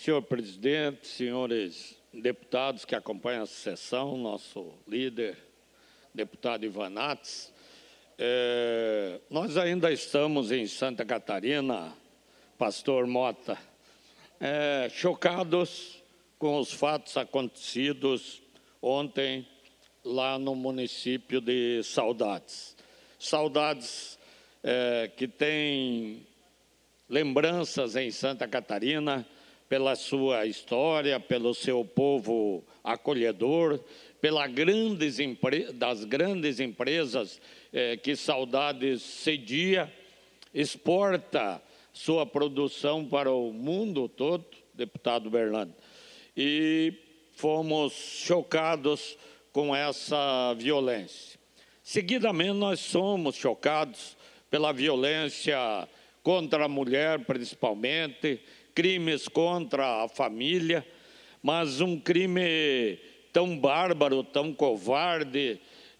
Senhor presidente, senhores deputados que acompanham a sessão, nosso líder, deputado Ivan Nats, nós ainda estamos em Santa Catarina, pastor Mota, chocados com os fatos acontecidos ontem lá no município de Saudades. Saudades que tem lembranças em Santa Catarina pela sua história, pelo seu povo acolhedor, das grandes empresas que Saudades cedia, exporta sua produção para o mundo todo, deputado Berlando. E fomos chocados com essa violência. Seguidamente, nós somos chocados pela violência contra a mulher, principalmente, crimes contra a família, mas um crime tão bárbaro, tão covarde,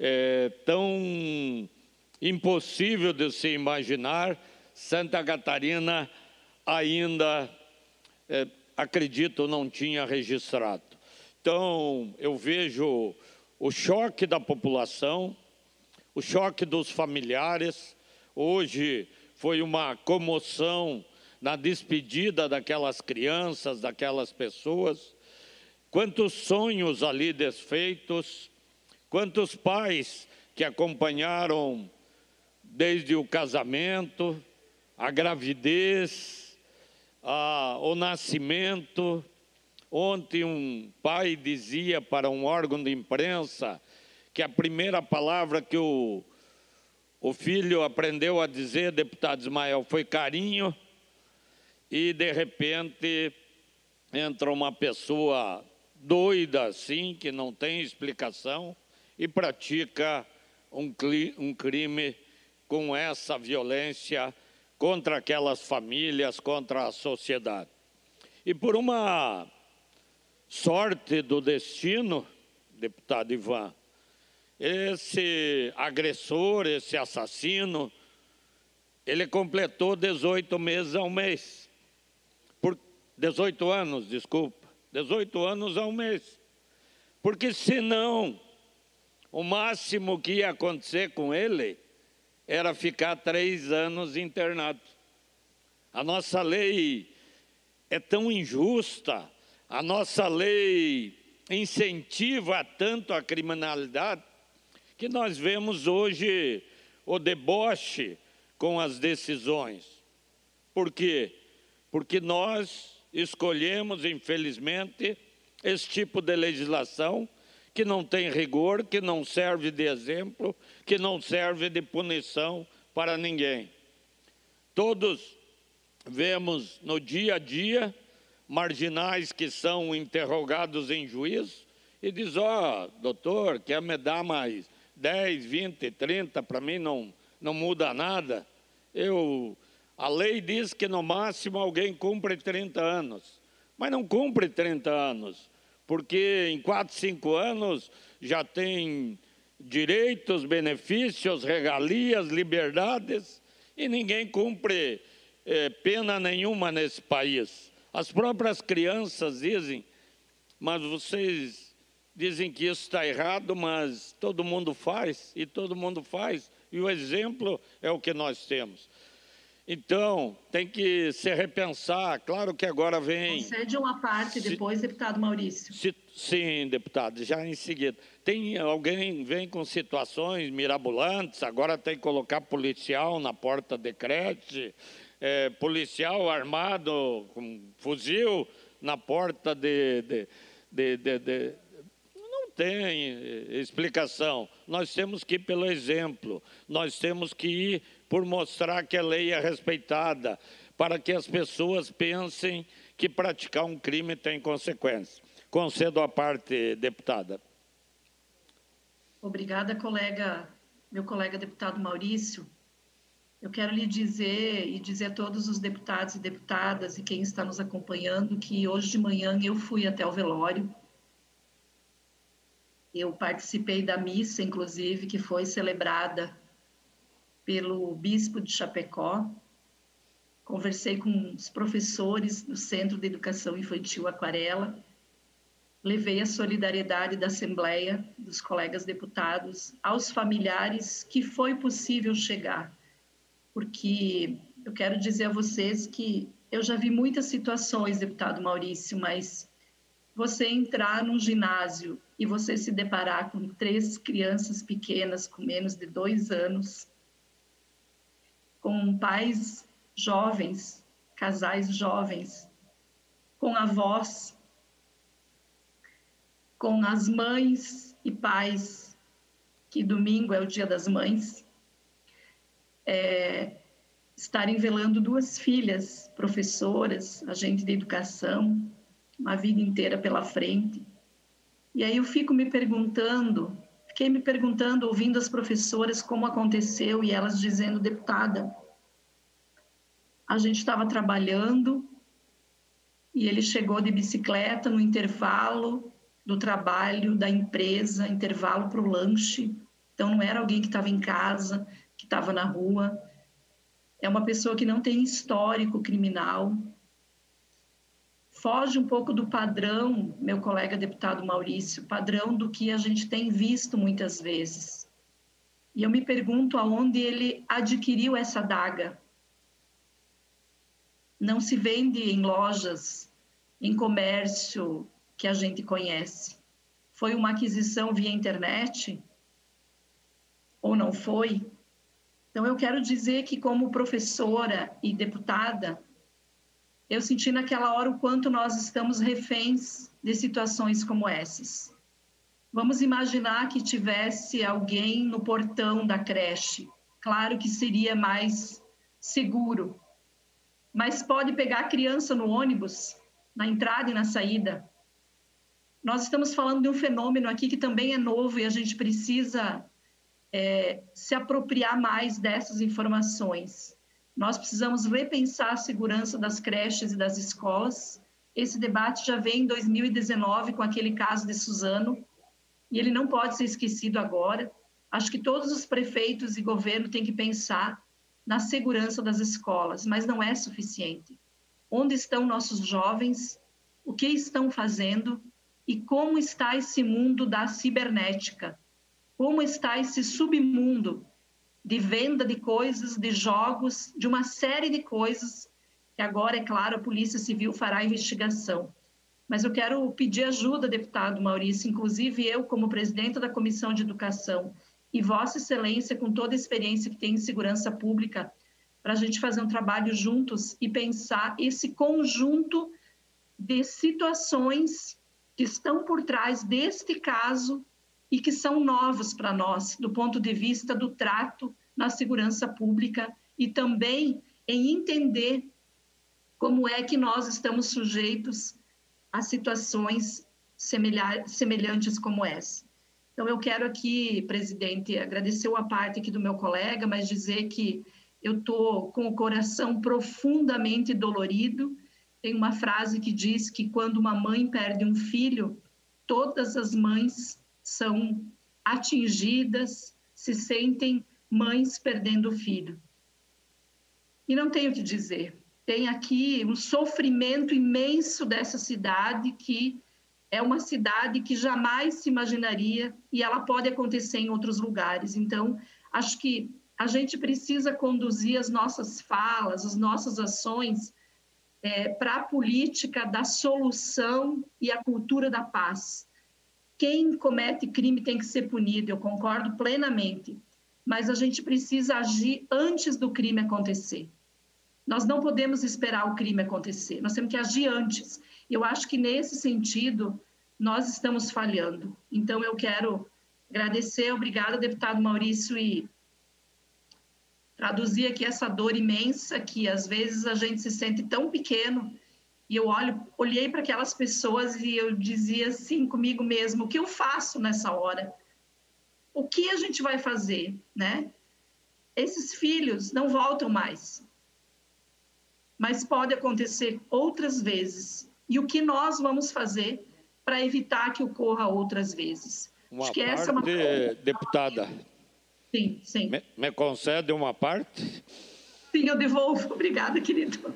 tão impossível de se imaginar, Santa Catarina ainda, acredito, não tinha registrado. Então, eu vejo o choque da população, o choque dos familiares. Hoje foi uma comoção na despedida daquelas crianças, daquelas pessoas. Quantos sonhos ali desfeitos, quantos pais que acompanharam desde o casamento, a gravidez, o nascimento. Ontem um pai dizia para um órgão de imprensa que a primeira palavra que o filho aprendeu a dizer, deputado Ismael, foi carinho, e de repente entra uma pessoa doida assim, que não tem explicação, e pratica um crime com essa violência contra aquelas famílias, contra a sociedade. E por uma sorte do destino, deputado Ivan, esse agressor, esse assassino, ele completou 18 meses a um mês. 18 anos, desculpa. 18 anos a um mês. Porque senão, o máximo que ia acontecer com ele era ficar 3 anos internado. A nossa lei é tão injusta, a nossa lei incentiva tanto a criminalidade, que nós vemos hoje o deboche com as decisões. Por quê? Porque nós escolhemos, infelizmente, esse tipo de legislação que não tem rigor, que não serve de exemplo, que não serve de punição para ninguém. Todos vemos no dia a dia marginais que são interrogados em juízo e diz: doutor, quer me dar mais 10, 20, 30, para mim não muda nada. A lei diz que no máximo alguém cumpre 30 anos, mas não cumpre 30 anos, porque em 4, 5 anos já tem direitos, benefícios, regalias, liberdades, e ninguém cumpre pena nenhuma nesse país. As próprias crianças dizem, mas vocês dizem que isso está errado, mas todo mundo faz, e todo mundo faz, e o exemplo é o que nós temos. Então, tem que se repensar. Claro que agora vem... Concede uma parte depois, deputado Maurício. Sim, deputado, já em seguida. Alguém vem com situações mirabolantes, agora tem que colocar policial na porta de creche, policial armado com fuzil na porta Não tem explicação. Nós temos que ir pelo exemplo, nós temos que ir por mostrar que a lei é respeitada, para que as pessoas pensem que praticar um crime tem consequências. Concedo a parte, deputada. Obrigada, meu colega deputado Maurício. Eu quero lhe dizer e dizer a todos os deputados e deputadas e quem está nos acompanhando que hoje de manhã eu fui até o velório. Eu participei da missa, inclusive, que foi celebrada pelo bispo de Chapecó. conversei com os professores do Centro de Educação Infantil Aquarela, levei a solidariedade da Assembleia, dos colegas deputados, aos familiares que foi possível chegar, porque eu quero dizer a vocês que eu já vi muitas situações, deputado Maurício, mas você entrar num ginásio e você se deparar com 3 crianças pequenas, com menos de 2 anos, com pais jovens, casais jovens, com avós, com as mães e pais, que domingo é o Dia das Mães, estarem velando 2 filhas, professoras, agente de educação, uma vida inteira pela frente. E aí eu fiquei me perguntando, ouvindo as professoras como aconteceu, e elas dizendo: deputada, a gente estava trabalhando e ele chegou de bicicleta no intervalo do trabalho da empresa, intervalo para o lanche. Então, não era alguém que estava em casa, que estava na rua. É uma pessoa que não tem histórico criminal. Foge um pouco do padrão, meu colega deputado Maurício, padrão do que a gente tem visto muitas vezes. E eu me pergunto aonde ele adquiriu essa adaga. Não se vende em lojas, em comércio que a gente conhece. Foi uma aquisição via internet? Ou não foi? Então, eu quero dizer que, como professora e deputada, eu senti naquela hora o quanto nós estamos reféns de situações como essas. Vamos imaginar que tivesse alguém no portão da creche. Claro que seria mais seguro, mas pode pegar a criança no ônibus, na entrada e na saída. Nós estamos falando de um fenômeno aqui que também é novo e a gente precisa se apropriar mais dessas informações. Nós precisamos repensar a segurança das creches e das escolas. Esse debate já vem em 2019 com aquele caso de Suzano, e ele não pode ser esquecido agora. Acho que todos os prefeitos e governo têm que pensar na segurança das escolas, mas não é suficiente. Onde estão nossos jovens? O que estão fazendo? E como está esse mundo da cibernética? Como está esse submundo de venda de coisas, de jogos, de uma série de coisas que agora, é claro, a Polícia Civil fará a investigação. Mas eu quero pedir ajuda, deputado Maurício, inclusive eu, como presidenta da Comissão de Educação, e Vossa Excelência, com toda a experiência que tem em segurança pública, para a gente fazer um trabalho juntos e pensar esse conjunto de situações que estão por trás deste caso e que são novos para nós, do ponto de vista do trato na segurança pública e também em entender como é que nós estamos sujeitos a situações semelhantes como essa. Então, eu quero aqui, presidente, agradecer a parte aqui do meu colega, mas dizer que eu estou com o coração profundamente dolorido. Tem uma frase que diz que quando uma mãe perde um filho, todas as mães são atingidas, se sentem mães perdendo o filho. E não tenho o que dizer. Tem aqui um sofrimento imenso dessa cidade, que é uma cidade que jamais se imaginaria, e ela pode acontecer em outros lugares. Então, acho que a gente precisa conduzir as nossas falas, as nossas ações para a política da solução e a cultura da paz. Quem comete crime tem que ser punido, eu concordo plenamente, mas a gente precisa agir antes do crime acontecer. Nós não podemos esperar o crime acontecer, nós temos que agir antes. Eu acho que, nesse sentido, nós estamos falhando. Então, eu quero agradecer, obrigada, deputado Maurício, e traduzir aqui essa dor imensa que, às vezes, a gente se sente tão pequeno. E eu olhei para aquelas pessoas e eu dizia assim comigo mesmo: o que eu faço nessa hora? O que a gente vai fazer, né? Esses filhos não voltam mais. Mas pode acontecer outras vezes. E o que nós vamos fazer para evitar que ocorra outras vezes? Acho que essa é uma... Deputada. Sim, sim. Me concede uma parte? Sim, eu devolvo. Obrigada, querido.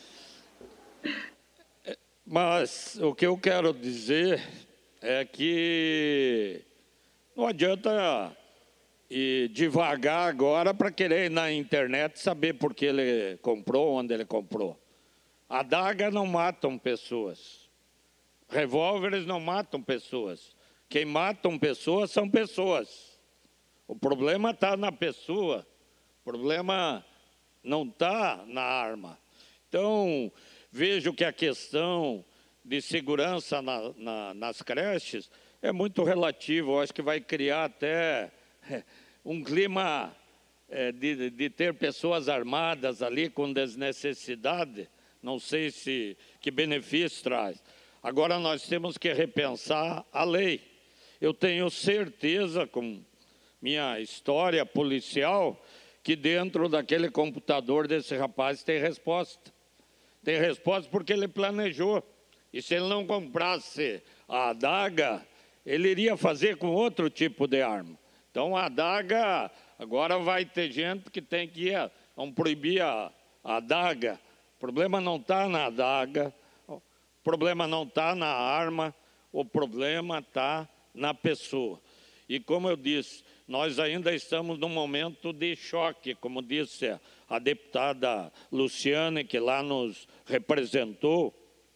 Mas o que eu quero dizer é que não adianta ir devagar agora para querer ir na internet saber por que ele comprou, onde ele comprou. Adaga não matam pessoas. Revólveres não matam pessoas. Quem matam pessoas são pessoas. O problema está na pessoa. O problema não está na arma. Então, vejo que a questão de segurança nas creches é muito relativa. Eu acho que vai criar até um clima de ter pessoas armadas ali com desnecessidade. Não sei se que benefício traz. Agora nós temos que repensar a lei. Eu tenho certeza, com minha história policial, que dentro daquele computador desse rapaz tem resposta. Tem resposta porque ele planejou. E se ele não comprasse a adaga, ele iria fazer com outro tipo de arma. Então a adaga, agora vai ter gente que tem que ir, vão proibir a adaga. O problema não está na adaga, o problema não está na arma, o problema está na pessoa. E como eu disse, nós ainda estamos num momento de choque, como disse a deputada Luciane, que lá nos representou.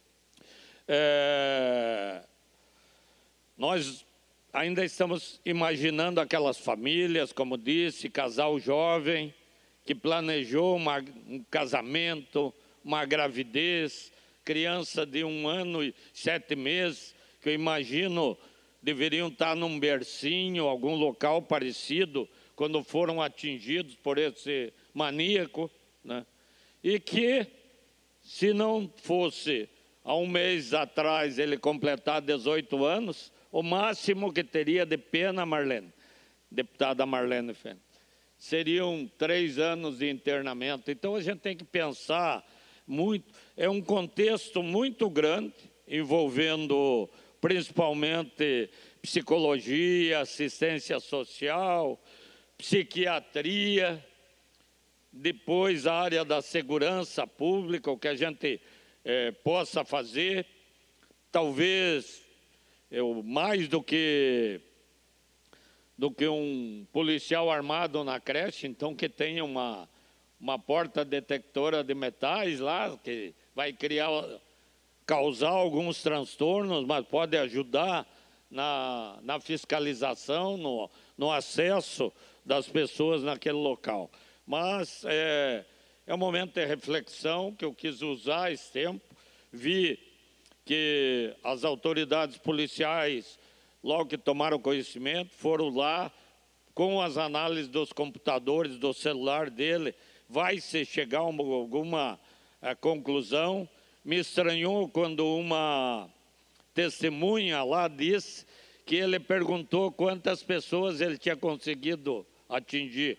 Nós ainda estamos imaginando aquelas famílias, como disse, casal jovem, que planejou um casamento, uma gravidez, criança de 1 ano e 7 meses, que eu imagino deveriam estar num bercinho, algum local parecido, quando foram atingidos por esse maníaco, né? E que, se não fosse há 1 mês atrás ele completar 18 anos, o máximo que teria de pena, Marlene, deputada Marlene Fent, seriam 3 anos de internamento. Então a gente tem que pensar muito, é um contexto muito grande, envolvendo principalmente psicologia, assistência social, psiquiatria, depois a área da segurança pública, o que a gente possa fazer, talvez mais do que um policial armado na creche, então que tenha uma porta detectora de metais lá, que vai causar alguns transtornos, mas pode ajudar na fiscalização, no acesso das pessoas naquele local. Mas é um momento de reflexão que eu quis usar esse tempo. Vi que as autoridades policiais, logo que tomaram conhecimento, foram lá com as análises dos computadores, do celular dele, vai se chegar a alguma conclusão. Me estranhou quando uma testemunha lá disse que ele perguntou quantas pessoas ele tinha conseguido atingir.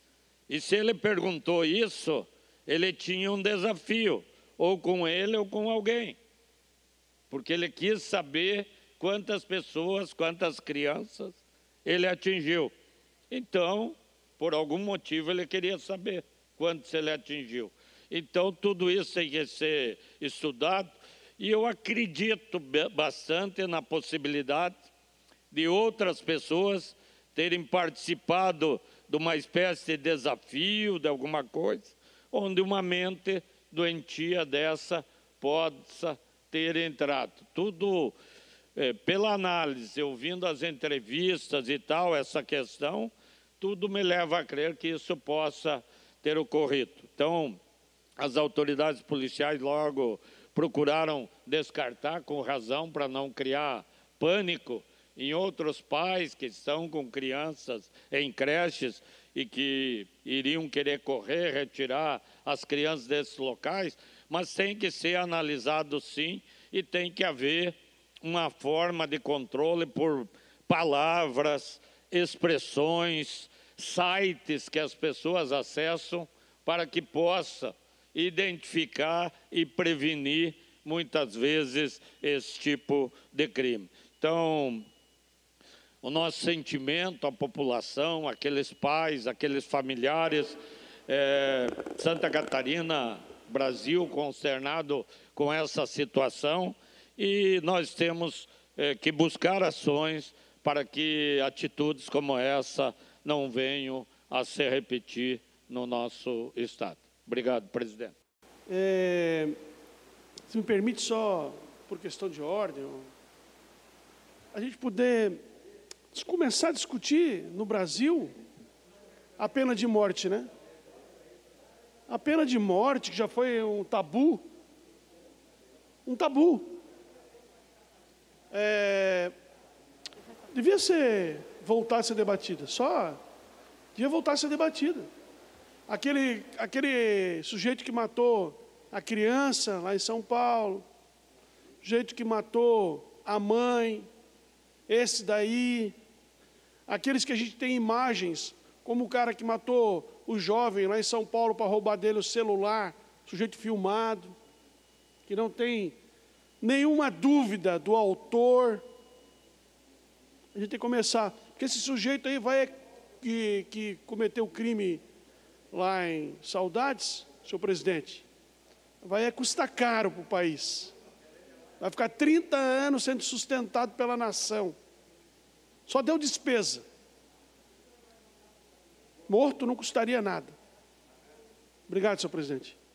E se ele perguntou isso, ele tinha um desafio, ou com ele ou com alguém. Porque ele quis saber quantas pessoas, quantas crianças ele atingiu. Então, por algum motivo, ele queria saber quantos ele atingiu. Então, tudo isso tem que ser estudado. E eu acredito bastante na possibilidade de outras pessoas terem participado de uma espécie de desafio, de alguma coisa, onde uma mente doentia dessa possa ter entrado. Tudo pela análise, ouvindo as entrevistas e tal, essa questão, tudo me leva a crer que isso possa ter ocorrido. Então, as autoridades policiais logo procuraram descartar, com razão, para não criar pânico em outros pais que estão com crianças em creches e que iriam querer correr, retirar as crianças desses locais, mas tem que ser analisado sim e tem que haver uma forma de controle por palavras, expressões, sites que as pessoas acessam para que possa identificar e prevenir, muitas vezes, esse tipo de crime. Então, o nosso sentimento, a população, aqueles pais, aqueles familiares, Santa Catarina, Brasil consternado com essa situação, e nós temos que buscar ações para que atitudes como essa não venham a se repetir no nosso Estado. Obrigado, presidente. Se me permite, só por questão de ordem, a gente poder começar a discutir no Brasil a pena de morte, né? A pena de morte, que já foi um tabu, devia voltar a ser debatida, devia voltar a ser debatida. Aquele sujeito que matou a criança lá em São Paulo, o sujeito que matou a mãe, esse daí, aqueles que a gente tem imagens, como o cara que matou o jovem lá em São Paulo para roubar dele o celular, sujeito filmado, que não tem nenhuma dúvida do autor. A gente tem que começar, porque esse sujeito aí que cometeu o crime lá em Saudades, senhor presidente, vai custar caro para o país. Vai ficar 30 anos sendo sustentado pela nação. Só deu despesa. Morto não custaria nada. Obrigado, senhor presidente.